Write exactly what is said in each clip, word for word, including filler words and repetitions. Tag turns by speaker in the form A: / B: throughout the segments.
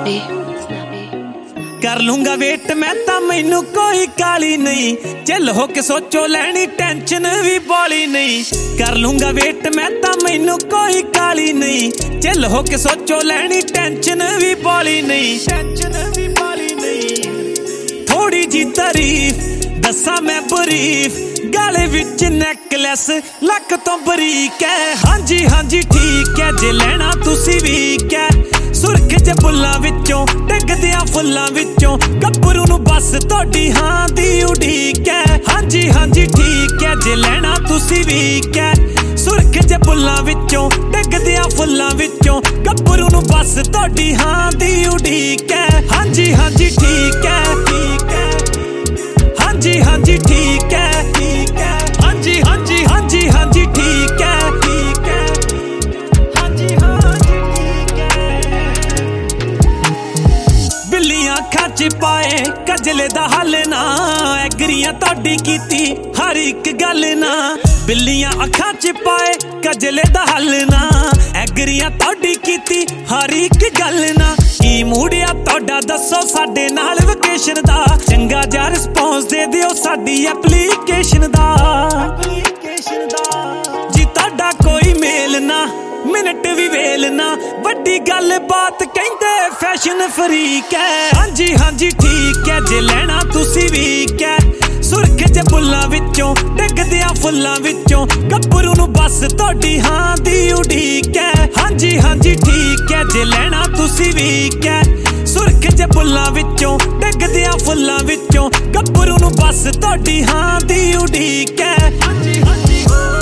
A: कर लूंगा वेट मैं तां मैनू कोई काली नहीं, चिल हो के सोचो लैनी टेंशन भी बॉली नहीं। कर लूंगा वेट मैं तां मैनू कोई काली नहीं, चिल हो के सोचो लैनी टेंशन भी बॉली नहीं, टेंशन भी बॉली नहीं। थोड़ी जी तारीफ दसा मैं बरीफ, गाले विच नैकलैस लक तो बरीक है। हाँ जी हाँ जी ठीक है, जे लैना तुसी वीक है। सुरख च बुल्लां विचों डिगदियां फुल्लां विचों, गब्बरू नूं बस तोड़ी हां दी उड़ीक है। हाँ जी हाँ जी ठीक है, जे लैना तुसी वीक है। सुरख च बुल्लां विचों डिगदियां फुल्लां विचों, गब्बरू नूं बस तोड़ी हां दी उड़ीक है। हाँ जी हाँ जी ठीक है, ठीक है। हाँ जी हाँ जी ठीक है, ठीक है। हाँ जी हाँ जी हाँ जी हाँ जी ठीक है, ठीक है। हाँ जी हाँ जी ठीक है। बिल्लियां अखां च पाए कजले दा हल ना, एगरियां तोड़ी कीती हर एक गल ना। बिल्लियां अखां च पाए कजले दा हल ना, एगरियां तोड़ी कीती हर एक गल ना। की मूड़िया तोड़ा दसो साडे नाल वेकेशन दा, चंगा जा रिस्पॉन्स दे दिओ साडी एप्लीकेशन दा, एप्लीकेशन दा। जी तोड़ा कोई मेल ना मिनट भी वेल ना, वड्डी गल बात कहंदे फैशन फ्रीक है। हाँ जी हाँ जी ठीक है, जे लैना तुसी वीक है। सुरख च बुल्लां विचों डिगदियां फुल्लां विचों, गब्बरू नूं बस तोड़ी हां दी उड़ीक है। हाँ जी हाँ जी ठीक है, जे लैना तुसी वीक है। सुरख च बुल्लां विचों डिगदियां फुल्लां विचों, गब्बरू नूं बस तोड़ी हां दी उड़ीक है। हाँ जी हाँ जी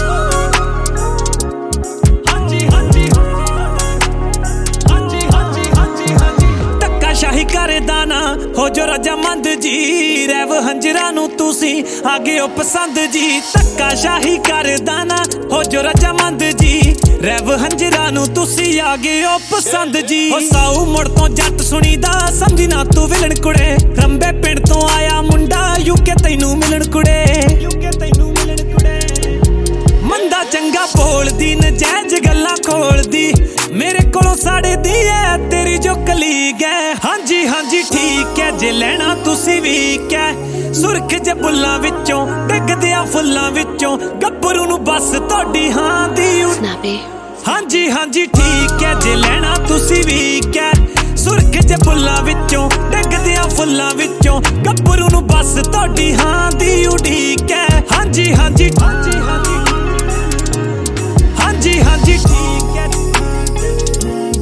A: शाही करदा ना हो जो रजामंद जी, रैव हंजरा नूं तुसी आ गए हो पसंद जी। धक्का शाही करदा ना हो जो रजामंद जी, रैव हंजरा नूं तुसी आ गए हो पसंद जी। हो साऊ मुड़ तो जट सुनीदा समझी ना तू विलन कुड़े, रंबे पिंड तो आया मुंडा यूके तैनू मिलन कुड़े, यूके तैनू मिलन कुड़े। मंदा चंगा बोलदी नजैज गल्लां खोलदी, मेरे कोलों साड़े दी है तेरी जो कलीग है। हाँ जी हाँ जी ठीक है, जे लैना तुसी वीक है। सुरख च बुल्लां विचों डिगदियां फुल्लां विचों, गब्बरू नूं बस तोड़ी हां दी उड़ीक। हाँ जी हाँ जी ठीक है, जे लैना तुसी वीक है। सुरख च बुल्लां विचों डिगदियां फुल्लां विचों, गब्बरू नूं बस तोड़ी हां दी उड़ीक है। हाँ जी हाँ जी हाँ जी हाँ जी हाँ जी हाँ जी ठीक है।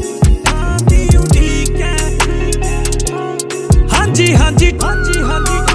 A: हाँ जी हाँ जी हाँ जी हाँ जी।